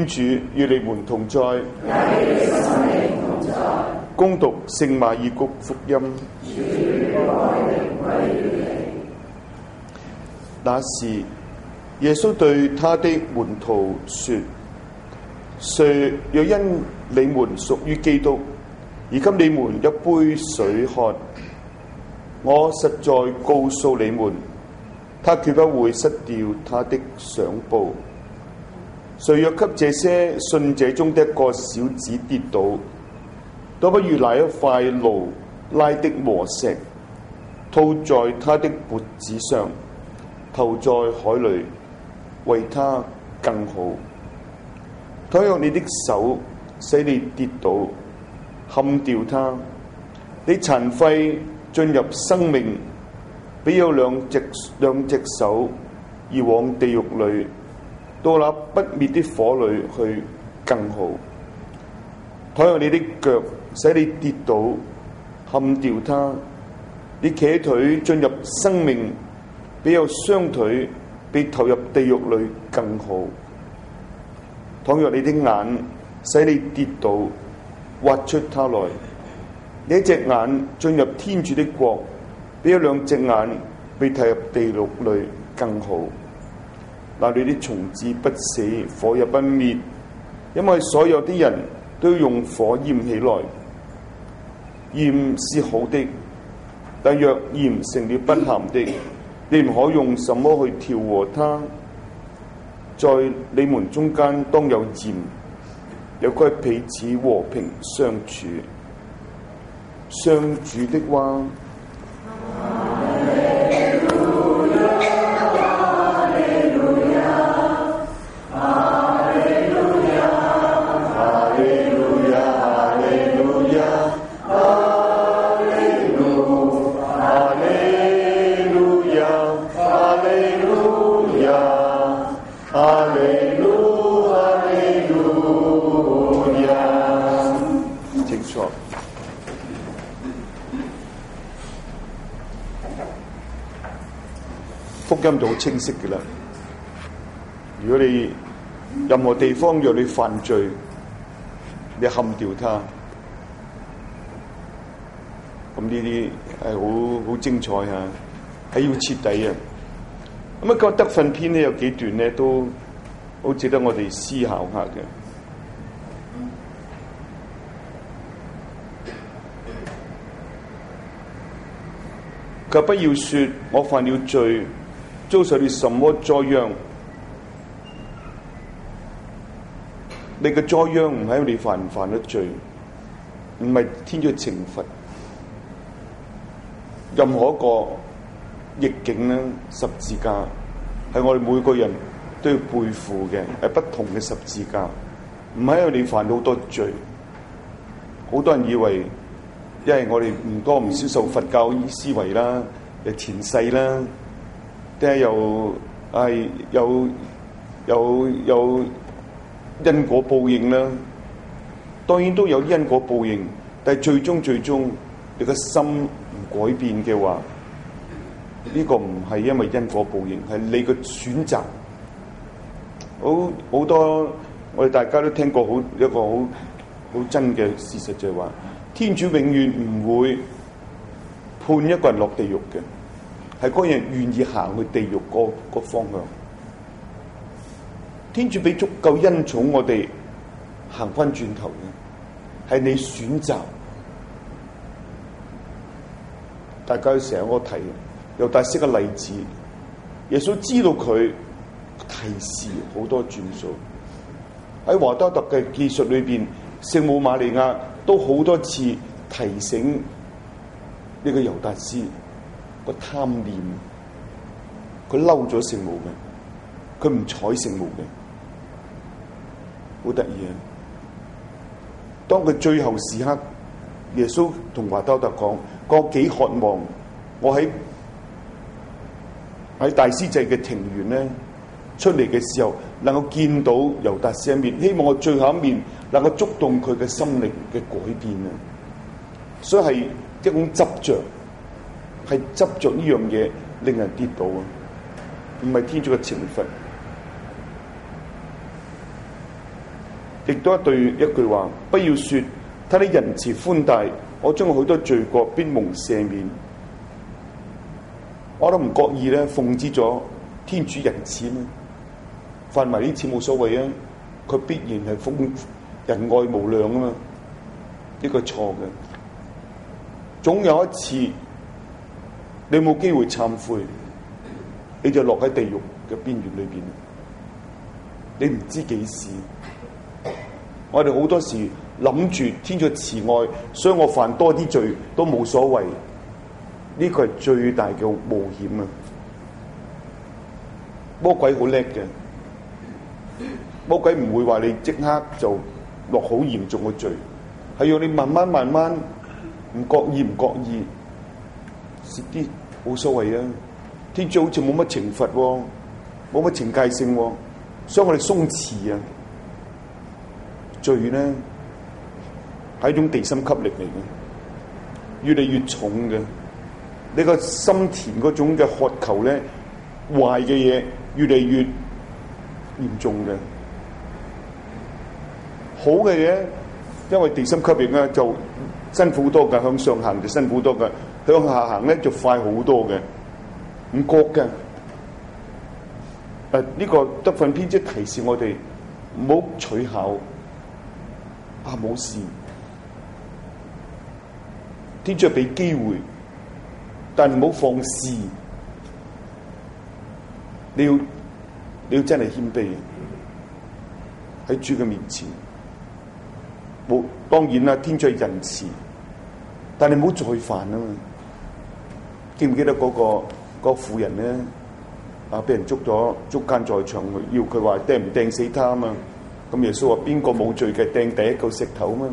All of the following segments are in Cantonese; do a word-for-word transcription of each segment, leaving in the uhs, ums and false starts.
主與你們同在，恭讀聖馬爾谷福音。那時，耶穌對他的門徒說：誰若因你們屬於基督，而給你們一杯水喝，我實在告訴你們，他決不會失掉他的賞報。誰若給這些信者中的一個小子跌倒，倒不如拿一塊驢拉的磨石套在他的脖子上，投在海裏，為他更好。倘若你的手使你跌倒，砍掉它，你殘廢進入生命，比有兩隻兩隻手而往地獄裏，到那不滅的火裏去更好。倘若你的腳使你跌倒，砍掉它，你瘸腿進入生命，比有雙腿被投入地獄裏更好。倘若你的眼使你跌倒，挖出它來，你一隻眼進入天主的國，比有兩隻眼被投入地獄裏更好。那裏的蟲子不死，火也不滅，因為所有的人都要用火焰起來。鹽是好的，但若鹽成了不鹹的，你唔可用什麼去調和它。在你們中間當有鹽，有該彼此和平相處。上主的話。福音就好清晰嘅啦。如果你任何地方若你犯罪，你砍掉它，咁呢啲係好好精彩嚇，係要徹底啊！咁啊，個德訓篇咧有幾段咧都好值得我哋思考下嘅。佢不要說我犯了罪，遭受了什麼災殃？你嘅災殃唔係你犯唔犯得罪，唔係天主嘅懲罰。任何一個逆境咧，十字架係我哋每個人都要背負嘅，係不同嘅十字架，唔係因為你犯到好多罪。好多人以為，因為我哋唔多唔少受佛教思維啦，又前世啦。定係又係有有有因果報應啦，當然都有因果報應，但係最終最終你個心唔改變嘅話，呢個唔係因為因果報應，係你個選擇。好好多我哋大家都聽過好一個好好真嘅事實，就係話天主永遠唔會判一個人落地獄嘅。係嗰人願意行去地獄嗰個方向，天主俾足夠恩寵我哋行翻轉頭嘅，係你選擇。大家成日我提，有大識嘅例子，耶穌知道佢提示好多轉數。喺華多特嘅記述裏邊，聖母瑪利亞都好多次提醒呢個猶達斯。個貪念，佢嬲咗聖母嘅，佢唔睬聖母嘅，好得意啊！當佢最後時刻，耶穌同華多特講：我幾渴望我喺喺大司祭嘅庭園咧出嚟嘅時候，能夠見到猶達斯一面，希望我最後一面能夠觸動佢嘅心靈嘅改變啊！所以係一種執着。係執着呢樣嘢令人跌倒啊！唔係天主嘅懲罰。 亦都一對一句話，不要說他的仁慈寬大，我將許多罪過必蒙赦免。我都唔覺意咧諷刺咗天主仁慈咩？犯埋呢次冇所謂啊，佢必然係豐仁愛無量啊嘛，呢個錯嘅。總有一次你冇機會懺悔，你就落喺地獄嘅邊緣裏邊，你唔知幾時。我哋好多時諗住天主慈愛，所以我犯多啲罪都冇所謂，呢個係最大嘅冒險啊！魔鬼好叻嘅，魔鬼唔會話你即刻就落好嚴重嘅罪，係要你慢慢慢慢唔覺意唔覺意蝕啲冇所謂啊！天主好似冇乜懲罰喎，冇乜懲戒性喎，所以我哋鬆弛啊！罪呢係一種地心吸力嚟嘅，越嚟越重嘅。你個心田嗰種嘅渴求咧，壞嘅嘢越嚟越嚴重嘅。好嘅嘢，因為地心吸力咧就辛苦好多嘅，向上行就辛苦好多嘅，向下行咧就快好多嘅，唔覺嘅。誒、呃，呢、這個德訓編織提示我哋唔好取巧。啊，冇事，天主俾機會，但唔好放肆。你要你要真係謙卑喺主嘅面前。冇，當然啦，天主係仁慈，但你唔好再犯啊嘛。記唔記得嗰、那個嗰、那個婦人咧？啊，俾人捉咗，捉奸在床，要佢話掟唔掟死他啊嘛。咁耶穌話：邊個冇罪嘅掟第一嚿石頭啊嘛！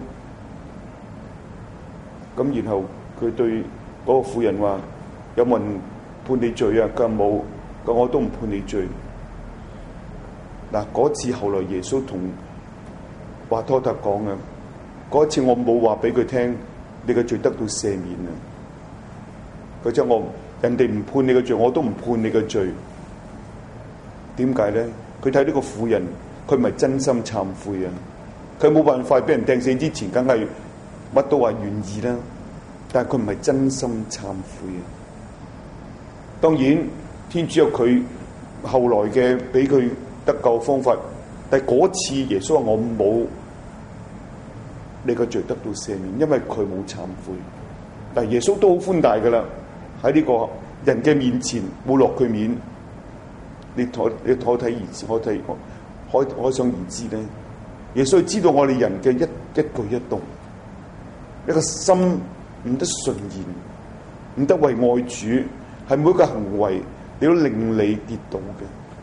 咁然後佢對嗰個婦人話：有冇人判你罪啊？佢話冇，咁我都唔判你罪。嗱，嗰次後來耶穌同華托特講啊，嗰次我冇話俾佢聽，你嘅罪得到赦免啊！佢即係我人哋唔判你嘅罪，我都唔判你嘅罪。點解咧？佢睇呢個婦人。佢唔係真心懺悔啊！佢冇辦法俾人掟死之前，梗係乜都話願意啦。但係佢唔係真心懺悔啊！當然，天主有佢後來嘅俾佢得救方法，但係嗰次耶穌話我冇你個罪得到赦免，因為佢冇懺悔。但係耶穌都好寬大噶啦，喺呢個人嘅面前冇落佢面。你可你可睇而知，可睇我。可可想而知咧，耶穌知道我哋人嘅一一舉一動，一個心唔得純然，唔得為愛主，係每一個行為你都令你跌倒嘅。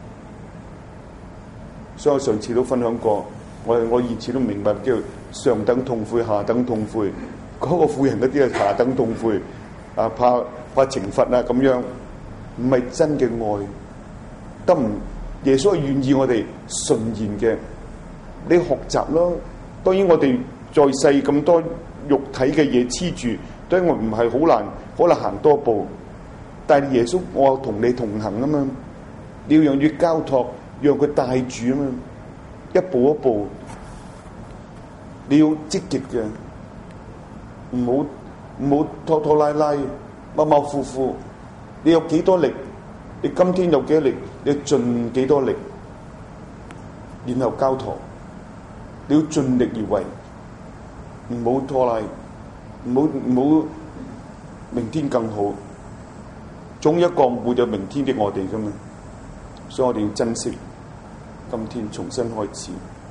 所以我上次都分享過，我我以前都明白叫上等痛悔、下等痛悔。嗰、那個婦人嗰啲係下等痛悔，啊怕怕懲罰啊咁樣，唔係真嘅愛，得唔？耶穌係願意我哋純然嘅，你學習咯。當然我哋在世咁多肉體嘅嘢黐住，對我唔係好難，可能行多步。但係耶穌我同你同行啊嘛，你要讓佢交託，讓佢帶住啊嘛，一步一步，你要積極嘅，唔好唔好拖拖拉拉、馬馬虎虎。你有幾多力？你今天有幾多力？你盡幾多力，然後交託。你要盡力而為，唔好拖拉，唔好唔好明天更好。總有一個會有明天的我哋㗎嘛，所以我哋要珍惜今天，重新開始。